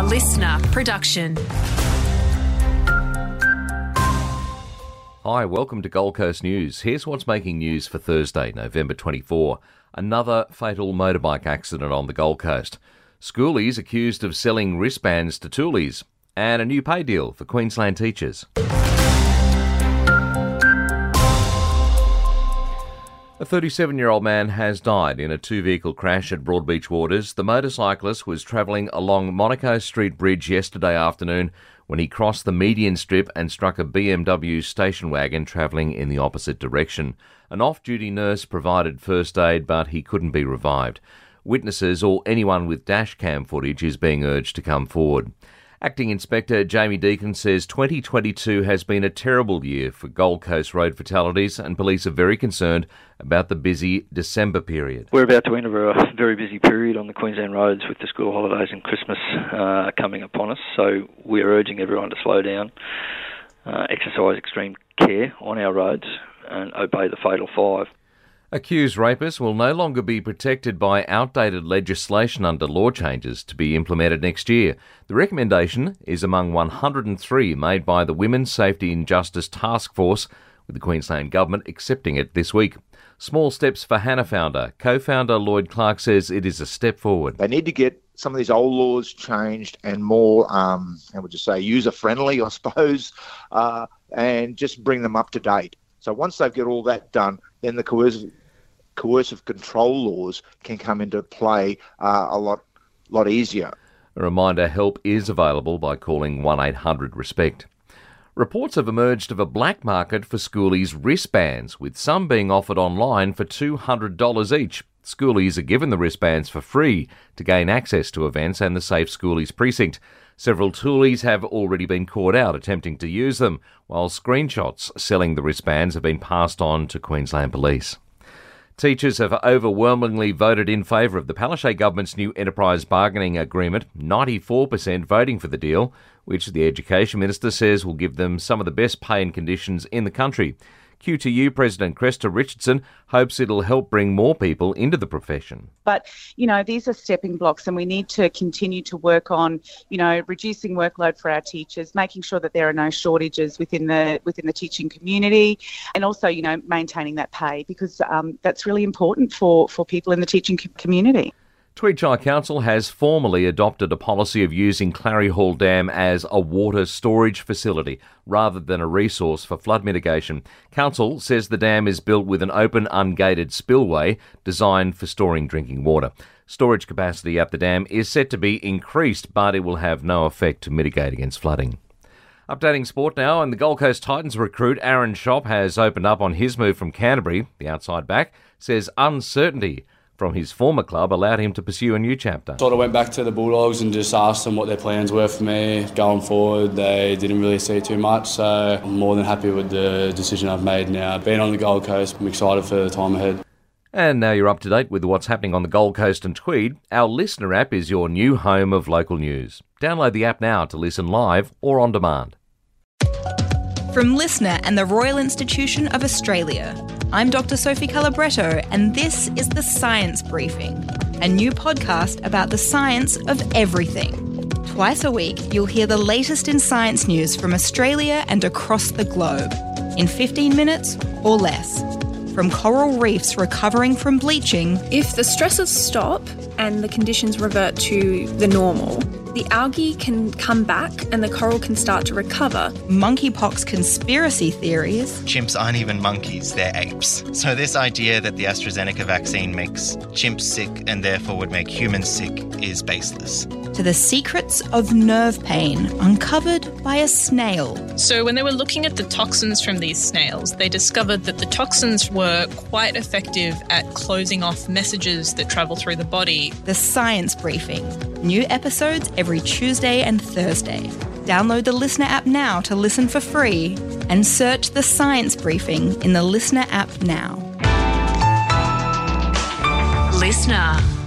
listener production. Hi, welcome to Gold Coast News. Here's what's making news for Thursday, November 24. Another fatal motorbike accident on the Gold Coast. Schoolies accused of selling wristbands to toolies. And a new pay deal for Queensland teachers. A 37-year-old man has died in a two-vehicle crash at Broadbeach Waters. The motorcyclist was travelling along Monaco Street Bridge yesterday afternoon when he crossed the median strip and struck a BMW station wagon travelling in the opposite direction. An off-duty nurse provided first aid, but he couldn't be revived. Witnesses or anyone with dash cam footage is being urged to come forward. Acting Inspector Jamie Deacon says 2022 has been a terrible year for Gold Coast road fatalities, and police are very concerned about the busy December period. We're about to enter a very busy period on the Queensland roads with the school holidays and Christmas coming upon us, so we're urging everyone to slow down, exercise extreme care on our roads and obey the Fatal Five. Accused rapists will no longer be protected by outdated legislation under law changes to be implemented next year. The recommendation is among 103 made by the Women's Safety and Justice Task Force, with the Queensland Government accepting it this week. Small steps for Hannah founder. Co-founder Lloyd Clark says it is a step forward. They need to get some of these old laws changed and more, user-friendly, I suppose, and just bring them up to date. So once they've got all that done, then the coercive control laws can come into play a lot easier. A reminder, help is available by calling 1-800-RESPECT. Reports have emerged of a black market for schoolies' wristbands, with some being offered online for $200 each. Schoolies are given the wristbands for free to gain access to events and the Safe Schoolies precinct. Several toolies have already been caught out attempting to use them, while screenshots selling the wristbands have been passed on to Queensland Police. Teachers have overwhelmingly voted in favour of the Palaszczuk government's new enterprise bargaining agreement, 94% voting for the deal, which the Education Minister says will give them some of the best pay and conditions in the country. QTU President Cresta Richardson hopes it'll help bring more people into the profession. But, these are stepping blocks, and we need to continue to work on, reducing workload for our teachers, making sure that there are no shortages within the teaching community, and also, maintaining that pay, because that's really important for people in the teaching community. Tweed Shire Council has formally adopted a policy of using Clary Hall Dam as a water storage facility rather than a resource for flood mitigation. Council says the dam is built with an open, ungated spillway designed for storing drinking water. Storage capacity at the dam is set to be increased, but it will have no effect to mitigate against flooding. Updating sport now, and the Gold Coast Titans recruit Aaron Schopp has opened up on his move from Canterbury. The outside back says uncertainty from his former club allowed him to pursue a new chapter. Sort of went back to the Bulldogs and just asked them what their plans were for me going forward. They didn't really see too much, so I'm more than happy with the decision I've made now. Being on the Gold Coast, I'm excited for the time ahead. And now you're up to date with what's happening on the Gold Coast and Tweed. Our Listener app is your new home of local news. Download the app now to listen live or on demand. From Listener and the Royal Institution of Australia, I'm Dr. Sophie Calabretto, and this is The Science Briefing, a new podcast about the science of everything. Twice a week, you'll hear the latest in science news from Australia and across the globe, in 15 minutes or less. From coral reefs recovering from bleaching. If the stresses stop and the conditions revert to the normal, the algae can come back and the coral can start to recover. Monkeypox conspiracy theories. Chimps aren't even monkeys, they're apes. So this idea that the AstraZeneca vaccine makes chimps sick and therefore would make humans sick is baseless. To the secrets of nerve pain uncovered by a snail. So when they were looking at the toxins from these snails, they discovered that the toxins were quite effective at closing off messages that travel through the body. The Science Briefing. New episodes every Tuesday and Thursday. Download the Listener app now to listen for free and search The Science Briefing in the Listener app now. Listener.